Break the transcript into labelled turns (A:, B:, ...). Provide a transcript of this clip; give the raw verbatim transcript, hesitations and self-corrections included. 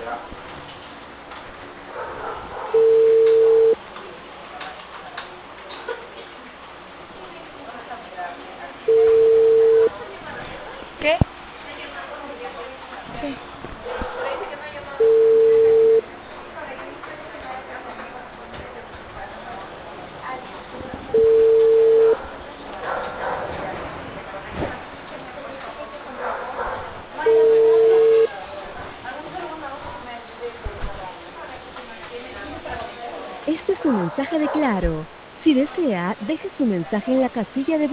A: ¿Qué? Sí.
B: Este es un mensaje de Claro. Si desea, deje su mensaje en la casilla de